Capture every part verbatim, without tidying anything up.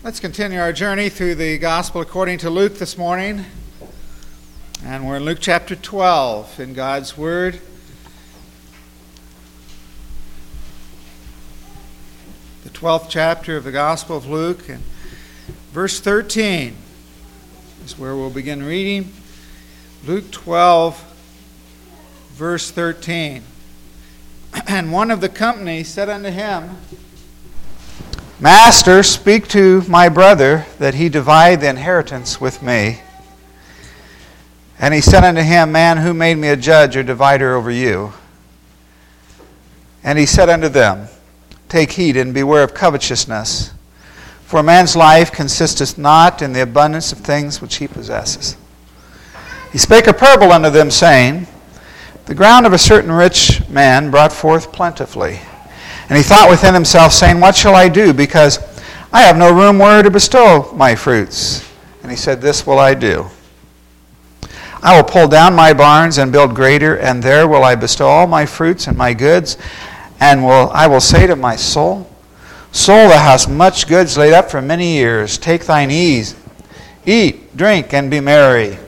Let's continue our journey through the Gospel according to Luke this morning. And we're in Luke chapter twelve in God's Word. The twelfth chapter of the Gospel of Luke. And verse thirteen is where we'll begin reading. Luke twelve, verse thirteen. And one of the company said unto him, Master, speak to my brother that he divide the inheritance with me. And he said unto him, Man, who made me a judge or divider over you? And he said unto them, Take heed and beware of covetousness, for a man's life consisteth not in the abundance of things which he possesses. He spake a parable unto them, saying, The ground of a certain rich man brought forth plentifully. And he thought within himself, saying, What shall I do? Because I have no room where to bestow my fruits. And he said, This will I do. I will pull down my barns and build greater, and there will I bestow all my fruits and my goods. And will I will say to my soul, Soul, thou hast much goods laid up for many years. Take thine ease, eat, drink, and be merry.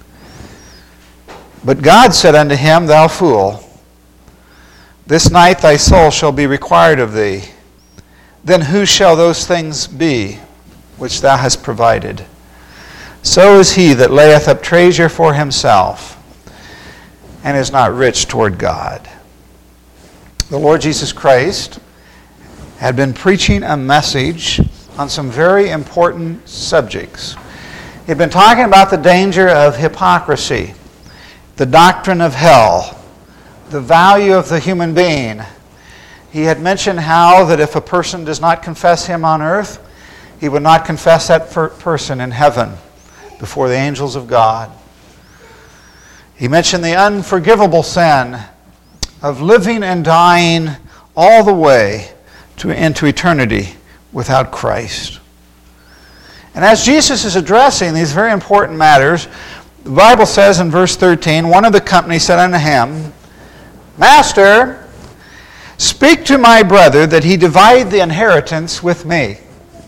But God said unto him, Thou fool, this night thy soul shall be required of thee. Then whose shall those things be which thou hast provided? So is he that layeth up treasure for himself, and is not rich toward God. The Lord Jesus Christ had been preaching a message on some very important subjects. He had been talking about the danger of hypocrisy, the doctrine of hell, the value of the human being. He had mentioned how that if a person does not confess him on earth, he would not confess that person in heaven before the angels of God. He mentioned the unforgivable sin of living and dying all the way to into eternity without Christ. And as Jesus is addressing these very important matters, the Bible says in verse thirteen, One of the company said unto him, Master, speak to my brother that he divide the inheritance with me.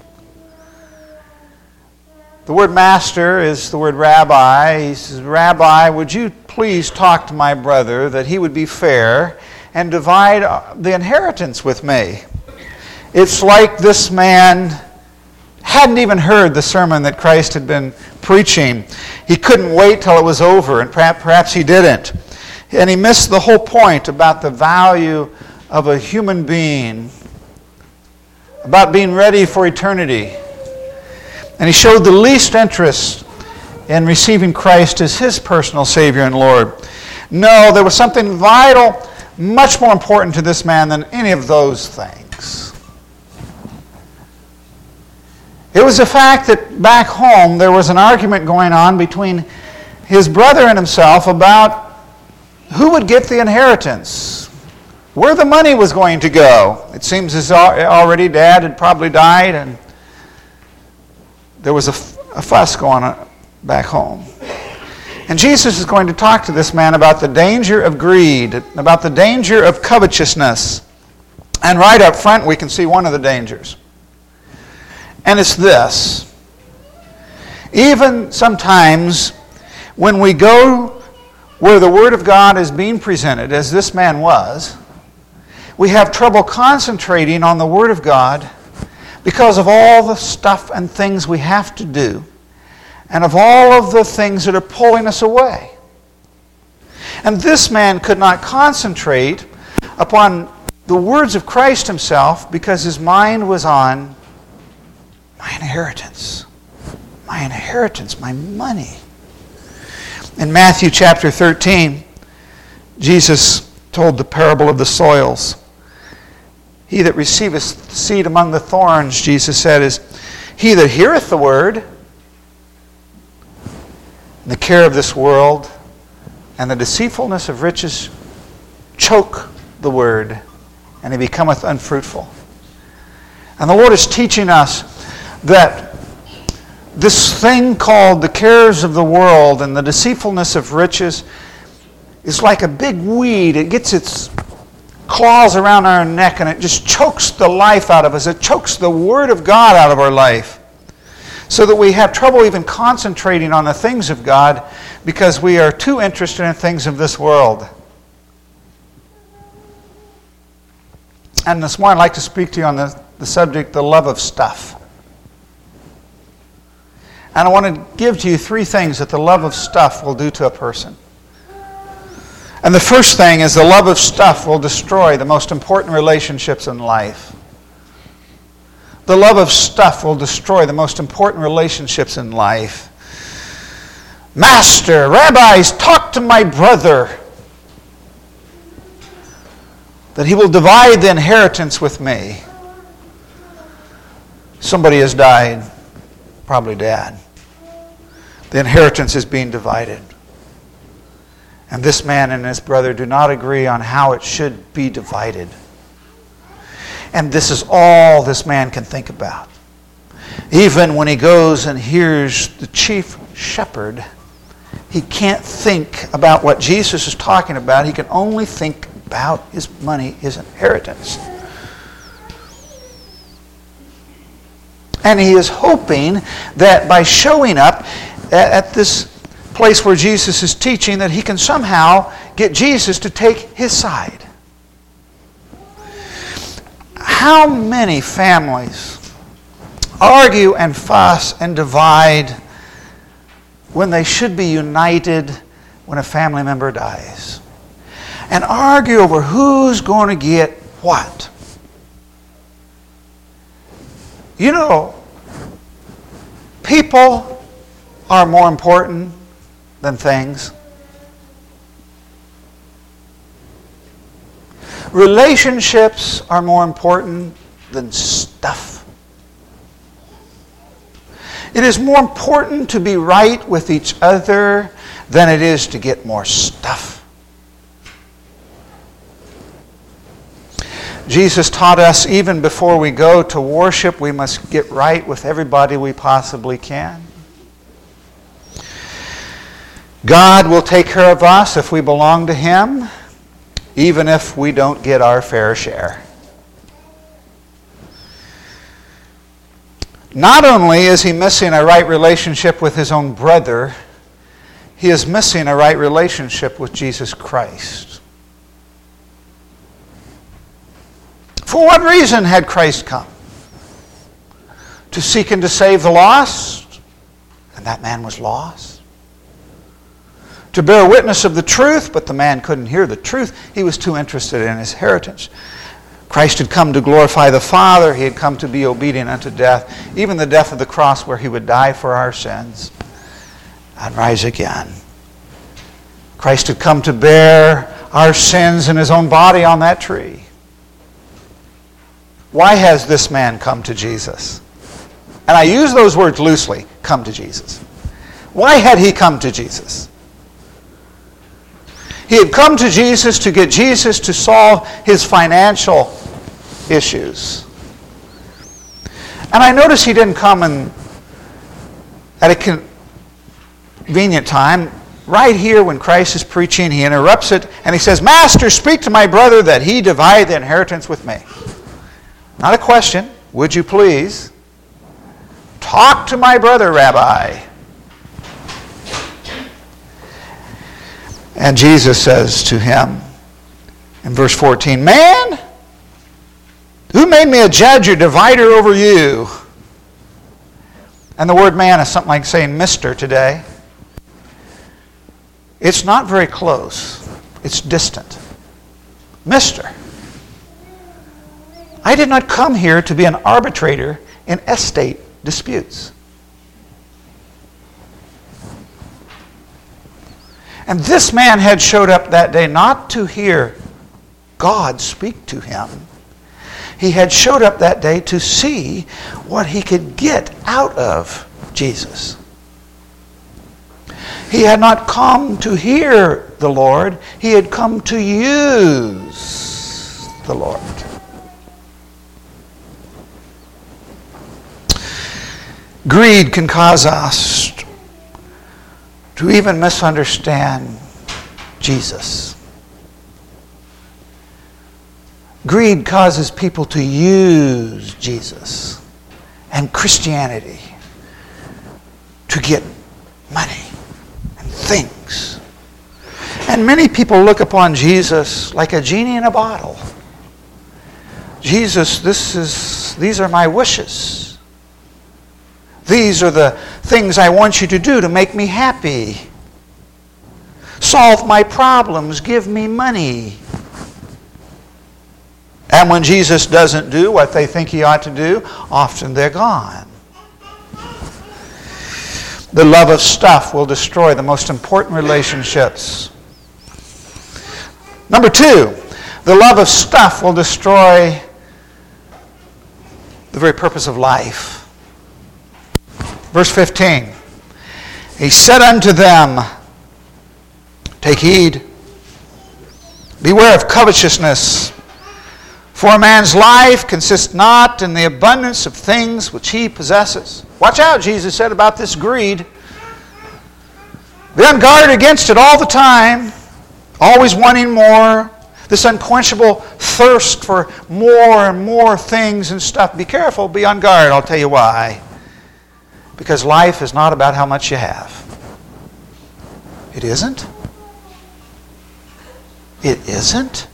The word master is the word rabbi. He says, Rabbi, would you please talk to my brother that he would be fair and divide the inheritance with me? It's like this man hadn't even heard the sermon that Christ had been preaching. He couldn't wait till it was over, and perhaps he didn't. And he missed the whole point about the value of a human being, about being ready for eternity. And he showed the least interest in receiving Christ as his personal Savior and Lord. No, there was something vital, much more important to this man than any of those things. It was the fact that back home there was an argument going on between his brother and himself about who would get the inheritance, where the money was going to go. It seems as already Dad had probably died, and there was a, a fuss going on back home. And Jesus is going to talk to this man about the danger of greed, about the danger of covetousness. And right up front we can see one of the dangers. And it's this. Even sometimes when we go where the Word of God is being presented, as this man was, we have trouble concentrating on the Word of God because of all the stuff and things we have to do, and of all of the things that are pulling us away. And this man could not concentrate upon the words of Christ himself because his mind was on my inheritance, my inheritance, my money. In Matthew chapter thirteen, Jesus told the parable of the soils. He that receiveth seed among the thorns, Jesus said, is he that heareth the word, and the care of this world, and the deceitfulness of riches choke the word, and he becometh unfruitful. And the Lord is teaching us that this thing called the cares of the world and the deceitfulness of riches is like a big weed. It gets its claws around our neck and it just chokes the life out of us. It chokes the Word of God out of our life. so that we have trouble even concentrating on the things of God because we are too interested in things of this world. And this morning I'd like to speak to you on the, the subject, the love of stuff. And I want to give to you three things that the love of stuff will do to a person. And the first thing is the love of stuff will destroy the most important relationships in life. The love of stuff will destroy the most important relationships in life. Master, rabbis, talk to my brother that he will divide the inheritance with me. Somebody has died, probably Dad. The inheritance is being divided. And this man and his brother do not agree on how it should be divided. And this is all this man can think about. Even when he goes and hears the chief shepherd, he can't think about what Jesus is talking about. He can only think about his money, his inheritance. And he is hoping that by showing up at, at this place where Jesus is teaching, that he can somehow get Jesus to take his side. How many families argue and fuss and divide when they should be united when a family member dies? And argue over who's going to get what. You know, people are more important than things. Relationships are more important than stuff. It is more important to be right with each other than it is to get more stuff. Jesus taught us even before we go to worship, we must get right with everybody we possibly can. God will take care of us if we belong to Him, even if we don't get our fair share. Not only is he missing a right relationship with his own brother, he is missing a right relationship with Jesus Christ. For what reason had Christ come? To seek and to save the lost? And that man was lost. To bear witness of the truth, but the man couldn't hear the truth. He was too interested in his heritage. Christ had come to glorify the Father. He had come to be obedient unto death, even the death of the cross where he would die for our sins and rise again. Christ had come to bear our sins in his own body on that tree. Why has this man come to Jesus? And I use those words loosely, come to Jesus. Why had he come to Jesus? He had come to Jesus to get Jesus to solve his financial issues. And I notice he didn't come in, at a convenient time. Right here when Christ is preaching, he interrupts it and he says, Master, speak to my brother that he divide the inheritance with me. Not a question. Would you please talk to my brother, Rabbi? And Jesus says to him in verse fourteen, Man, who made me a judge or divider over you? And the word man is something like saying Mister today. It's not very close. It's distant. Mister, I did not come here to be an arbitrator in estate disputes. And this man had showed up that day not to hear God speak to him. He had showed up that day to see what he could get out of Jesus. He had not come to hear the Lord. He had come to use the Lord. Greed can cause us to even misunderstand Jesus. Greed causes people to use Jesus and Christianity to get money and things. And many people look upon Jesus like a genie in a bottle. Jesus, this is, these are my wishes. These are the things I want you to do to make me happy. Solve my problems. Give me money. And when Jesus doesn't do what they think he ought to do, often they're gone. The love of stuff will destroy the most important relationships. Number two, the love of stuff will destroy the very purpose of life. Verse fifteen. He said unto them, take heed, beware of covetousness, for a man's life consists not in the abundance of things which he possesses. Watch out, Jesus said about this greed. Be on guard against it all the time, always wanting more, this unquenchable thirst for more and more things and stuff. Be careful, be on guard, I'll tell you why. Because life is not about how much you have. It isn't. It isn't.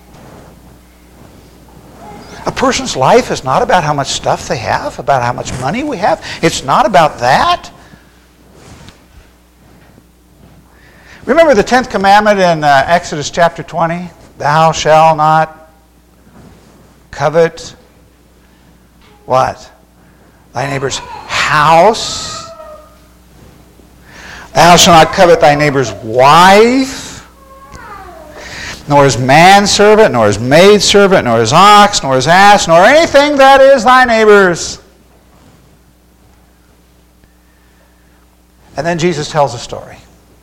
A person's life is not about how much stuff they have, about how much money we have. It's not about that. Remember the tenth commandment in uh, Exodus chapter twenty? Thou shalt not covet what? Thy neighbor's house. Thou shalt not covet thy neighbor's wife, nor his manservant, nor his maidservant, nor his ox, nor his ass, nor anything that is thy neighbor's. And then Jesus tells a story.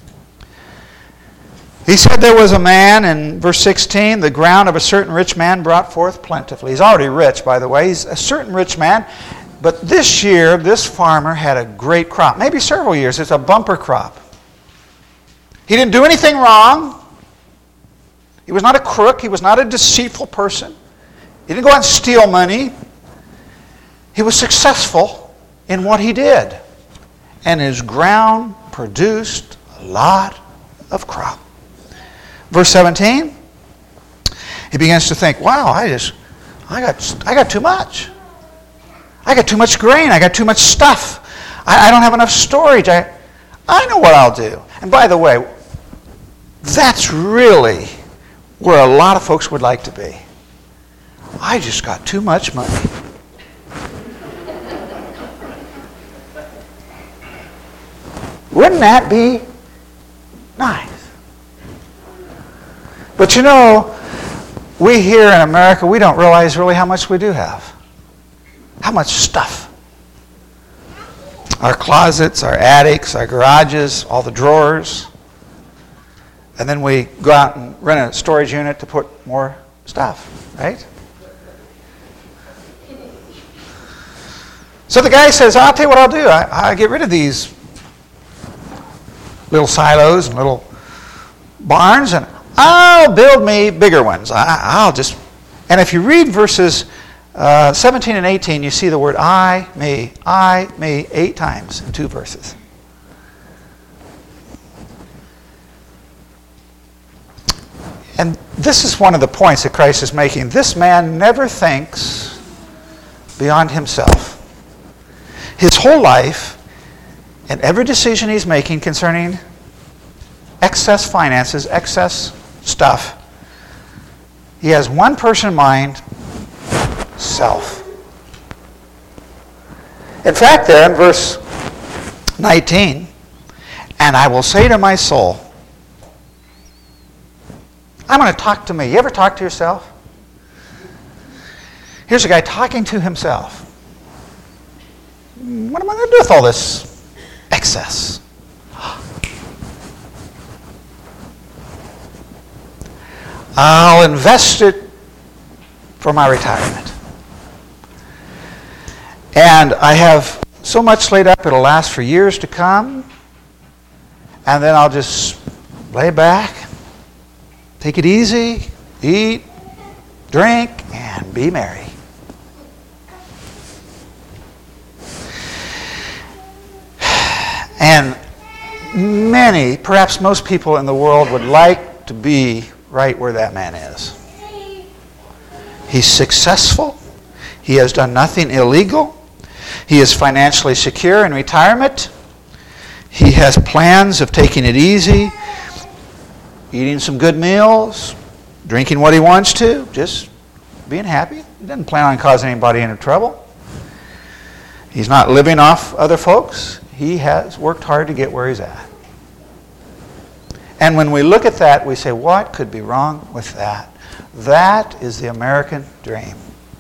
He said there was a man, in verse sixteen, the ground of a certain rich man brought forth plentifully. He's already rich, by the way. He's a certain rich man. But this year, this farmer had a great crop. Maybe several years. It's a bumper crop. He didn't do anything wrong. He was not a crook. He was not a deceitful person. He didn't go out and steal money. He was successful in what he did. And his ground produced a lot of crop. Verse seventeen, he begins to think, wow, I just, I got, I got too much. I got too much grain. I got too much stuff. I, I don't have enough storage. I, I know what I'll do. And by the way, that's really where a lot of folks would like to be. I just got too much money. Wouldn't that be nice? But you know, we here in America, we don't realize really how much we do have. How much stuff. Our closets, our attics, our garages, all the drawers. And then we go out and rent a storage unit to put more stuff, right? So the guy says, I'll tell you what I'll do. I, I'll get rid of these little silos and little barns, and I'll build me bigger ones. I, I'll just... And if you read verses uh, seventeen and eighteen, you see the word I, me, I, me, eight times in two verses. And this is one of the points that Christ is making. This man never thinks beyond himself. His whole life, and every decision he's making concerning excess finances, excess stuff, he has one person in mind, self. In fact, there in verse nineteen, and I will say to my soul, I'm going to talk to me. You ever talk to yourself? Here's a guy talking to himself. What am I going to do with all this excess? I'll invest it for my retirement. And I have so much laid up, it'll last for years to come. And then I'll just lay back, take it easy, eat, drink, and be merry. many, perhaps most people in the world would like to be right where that man is. He's successful. He has done nothing illegal. He is financially secure in retirement. He has plans of taking it easy, eating some good meals, drinking what he wants to, just being happy. He doesn't plan on causing anybody any trouble. He's not living off other folks. He has worked hard to get where he's at. And when we look at that, we say, what could be wrong with that? That is the American dream.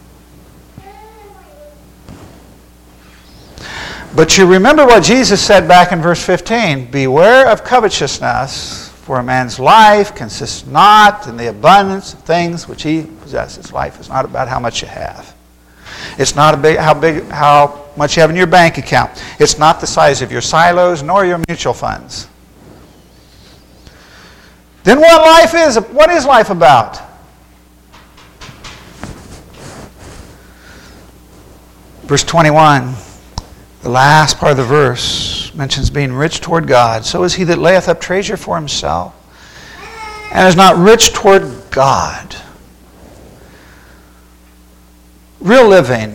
But you remember what Jesus said back in verse fifteen. Beware of covetousness, for a man's life consists not in the abundance of things which he possesses. Life is not about how much you have. It's not about how big, how much you have in your bank account. It's not the size of your silos nor your mutual funds. Then what life is? What is life about? Verse twenty-one, the last part of the verse mentions being rich toward God. So is he that layeth up treasure for himself and is not rich toward God. Real living,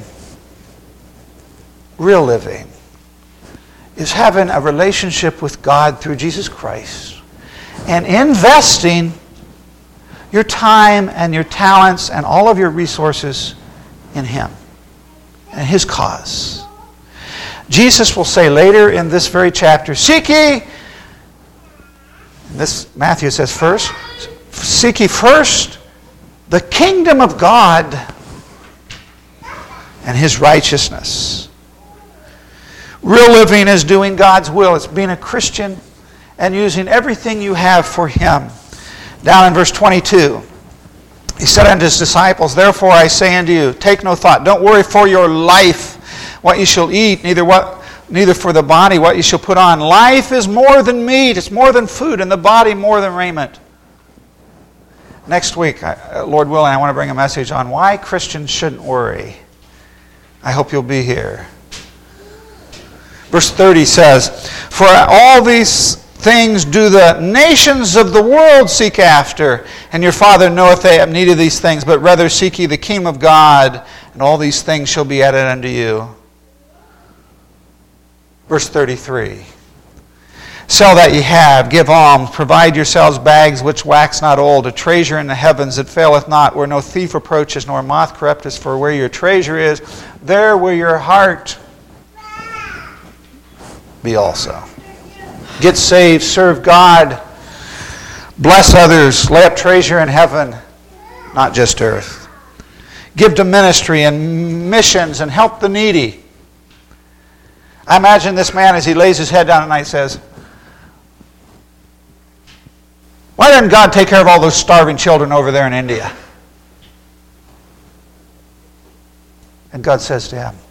real living is having a relationship with God through Jesus Christ and investing your time and your talents and all of your resources in Him and His cause. Jesus will say later in this very chapter, seek ye, this Matthew says first, seek ye first the kingdom of God and His righteousness. Real living is doing God's will. It's being a Christian and using everything you have for Him. Down in verse twenty-two, He said unto His disciples, therefore I say unto you, take no thought. Don't worry for your life, what you shall eat, neither what, neither for the body, what you shall put on. Life is more than meat. It's more than food, and the body more than raiment. Next week, Lord willing, I want to bring a message on why Christians shouldn't worry. I hope you'll be here. Verse thirty says, for all these things do the nations of the world seek after, and your Father knoweth they have need of these things, but rather seek ye the kingdom of God, and all these things shall be added unto you. Verse thirty-three, sell that ye have, give alms, provide yourselves bags which wax not old, a treasure in the heavens that faileth not, where no thief approaches, nor moth corrupteth, for where your treasure is, there will your heart be also. Get saved, serve God, bless others, lay up treasure in heaven, not just earth. Give to ministry and missions and help the needy. I imagine this man as he lays his head down at night says, why didn't God take care of all those starving children over there in India? And God says to him,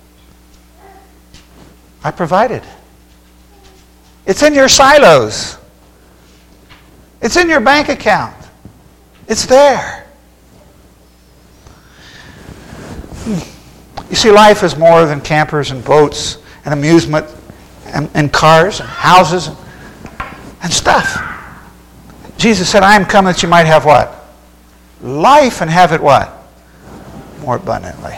I provided. It's in your silos. It's in your bank account. It's there. You see, life is more than campers and boats and amusement and, and cars and houses and, and stuff. Jesus said, I am come that you might have what? Life, and have it what? More abundantly.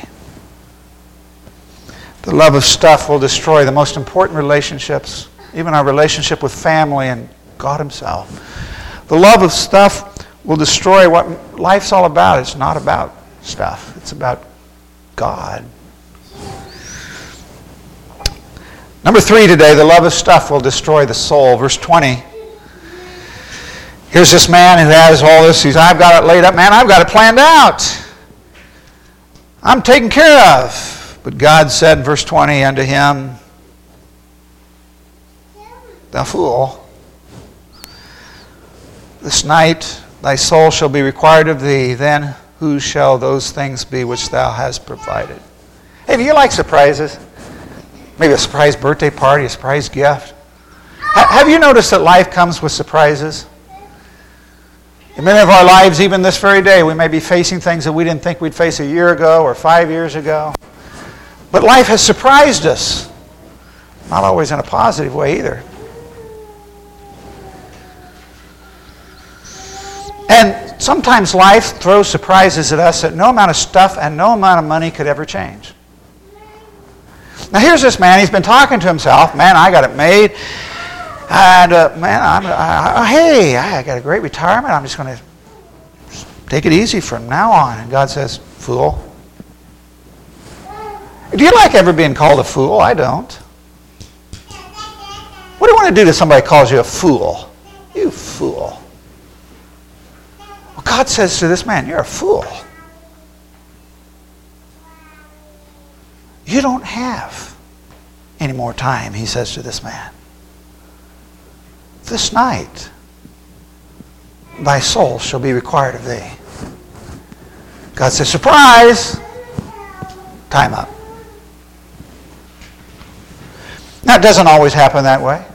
The love of stuff will destroy the most important relationships, even our relationship with family and God Himself. The love of stuff will destroy what life's all about. It's not about stuff. It's about God. Number three today, the love of stuff will destroy the soul. Verse twenty. Here's this man who has all this. He's, I've got it laid up. Man, I've got it planned out. I'm taken care of. But God said in verse twenty unto him, thou fool, this night thy soul shall be required of thee. Then whose shall those things be which thou hast provided? Hey, do you like surprises? Maybe a surprise birthday party, a surprise gift. Ha- have you noticed that life comes with surprises? In many of our lives, even this very day, we may be facing things that we didn't think we'd face a year ago or five years ago. But life has surprised us. Not always in a positive way either. And sometimes life throws surprises at us that no amount of stuff and no amount of money could ever change. Now here's this man. He's been talking to himself. Man, I got it made. And uh, man, I'm, I, I, hey, I got a great retirement. I'm just going to take it easy from now on. And God says, fool. Do you like ever being called a fool? I don't. What do you want to do to somebody who calls you a fool? You fool. Well, God says to this man, you're a fool. You don't have any more time, he says to this man. This night, thy soul shall be required of thee. God says, surprise! Time up. Now, it doesn't always happen that way.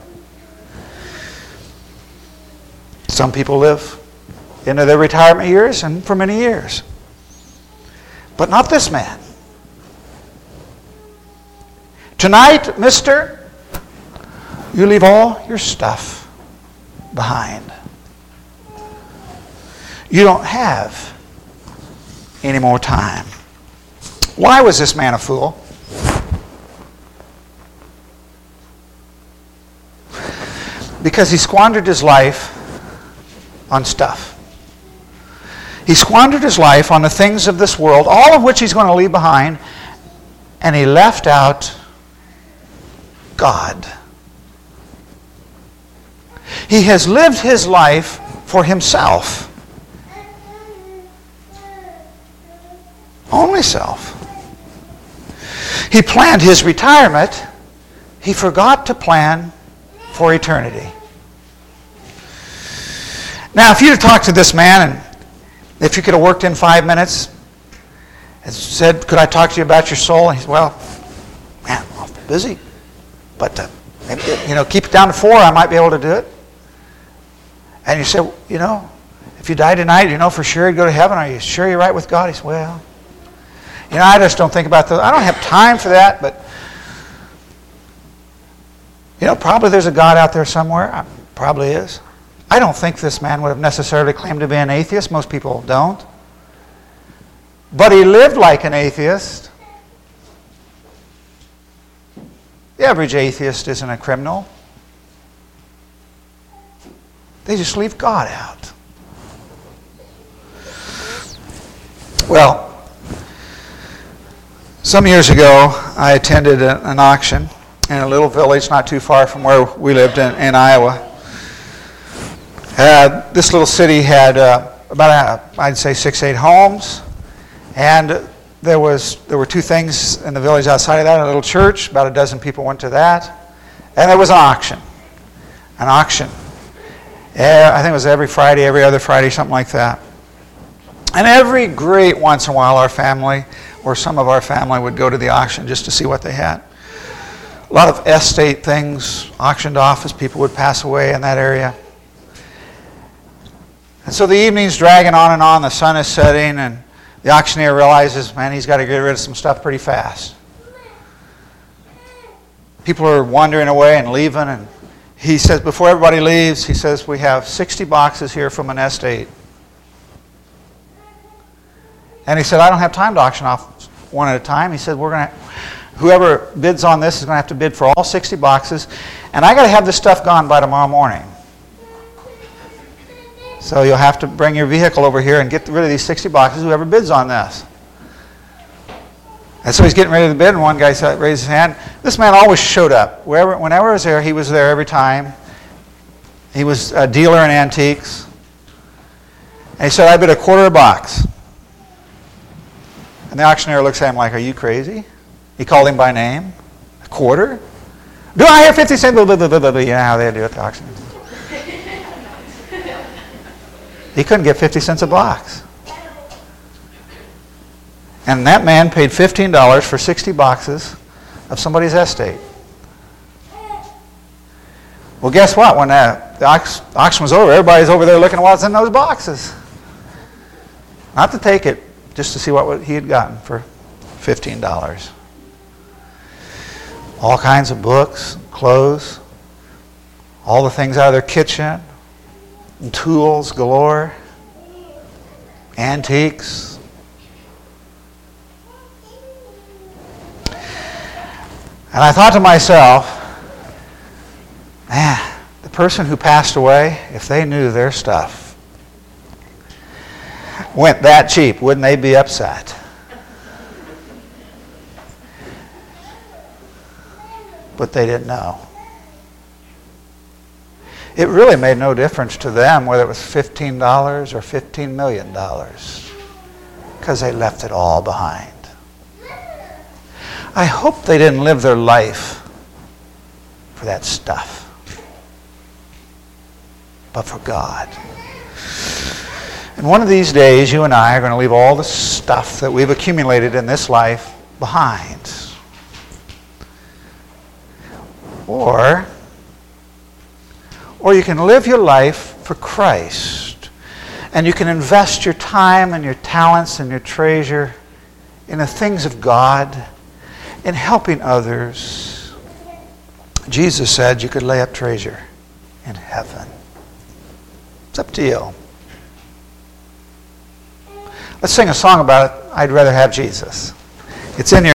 Some people live into their retirement years and for many years. But not this man. Tonight, mister, you leave all your stuff behind. You don't have any more time. Why was this man a fool? Because he squandered his life on stuff. He squandered his life on the things of this world, all of which he's going to leave behind, and he left out God. He has lived his life for himself. Only self. He planned his retirement. He forgot to plan for eternity. Now, if you'd have talked to this man, and if you could have worked in five minutes, and said, could I talk to you about your soul? And he said, well, man, I'm awful busy. But, uh, maybe, you know, keep it down to four, I might be able to do it. And you said, you know, if you die tonight, you know for sure you'd go to heaven. Are you sure you're right with God? He said, well, you know, I just don't think about that. I don't have time for that, but, you know, probably there's a God out there somewhere. Probably is. I don't think this man would have necessarily claimed to be an atheist. Most people don't. But he lived like an atheist. The average atheist isn't a criminal. They just leave God out. Well, some years ago, I attended a, an auction in a little village not too far from where we lived in, in Iowa. Uh, this little city had uh, about, a, I'd say, six, eight homes. And there was there were two things in the village outside of that, a little church. About a dozen people went to that. And there was an auction. An auction. Uh, I think it was every Friday, every other Friday, something like that. And every great once in a while, our family, or some of our family, would go to the auction just to see what they had. A lot of estate things auctioned off as people would pass away in that area. And so the evening's dragging on and on, the sun is setting, and the auctioneer realizes, man, he's got to get rid of some stuff pretty fast. People are wandering away and leaving, and he says, before everybody leaves, he says, we have sixty boxes here from an estate. And he said, I don't have time to auction off one at a time. He said, we're going to, whoever bids on this is going to have to bid for all sixty boxes, and I got to have this stuff gone by tomorrow morning. So you'll have to bring your vehicle over here and get rid of these sixty boxes, whoever bids on this. And so he's getting ready to bid, and one guy raised his hand. This man always showed up. Wherever, whenever I was there, he was there every time. He was a dealer in antiques. And he said, I bid a quarter a box. And the auctioneer looks at him like, are you crazy? He called him by name. A quarter? Do I hear fifty cents? Blah, blah, blah, blah, blah. You know how they do it at the auction. He couldn't get fifty cents a box. And that man paid fifteen dollars for sixty boxes of somebody's estate. Well, guess what? When uh, the auction was over, everybody's over there looking at what's in those boxes. Not to take it, just to see what he had gotten for fifteen dollars. All kinds of books, clothes, all the things out of their kitchen, and tools galore. antiques. And I thought to myself, man, the person who passed away, if they knew their stuff went that cheap, wouldn't they be upset? But they didn't know. It really made no difference to them whether it was fifteen dollars or fifteen million dollars, because they left it all behind. I hope they didn't live their life for that stuff, but for God. And one of these days, you and I are going to leave all the stuff that we've accumulated in this life behind. Or, or you can live your life for Christ, and you can invest your time and your talents and your treasure in the things of God, in helping others. Jesus said you could lay up treasure in heaven. It's up to you. Let's sing a song about it. I'd rather have Jesus. It's in your